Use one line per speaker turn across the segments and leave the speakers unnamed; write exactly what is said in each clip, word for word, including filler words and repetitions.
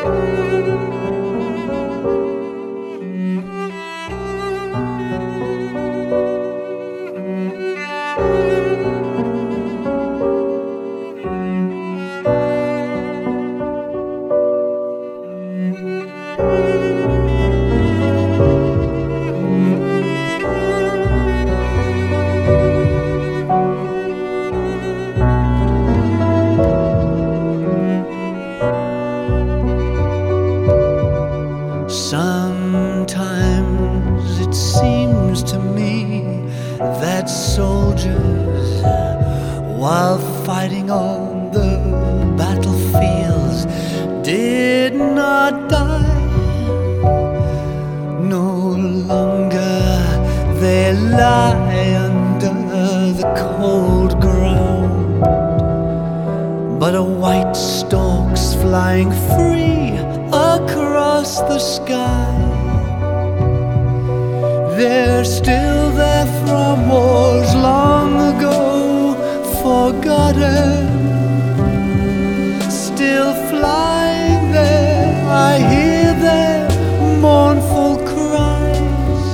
Sometimes it seems to me that soldiers, while fighting on the battlefields, did not die. No longer they lie under the cold ground, but a white stork's flying free across the sky. They're still there from wars long ago forgotten, still flying there. I hear their mournful cries.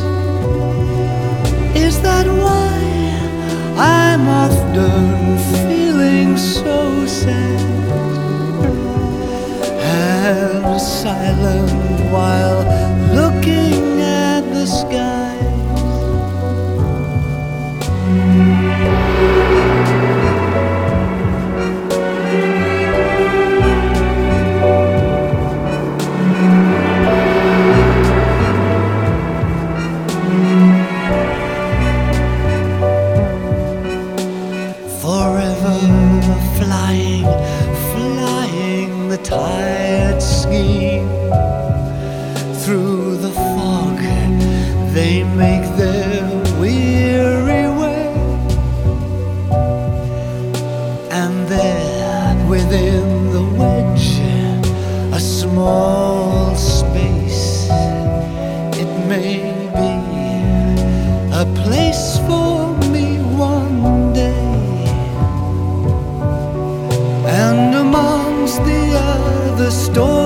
Is that why I'm often feeling so sad and silent while looking at the skies? Forever flying, flying the tired scheme. Through the fog they make their weary way, and there within the wedge a small space, it may be a place for me one day. And amongst the other stories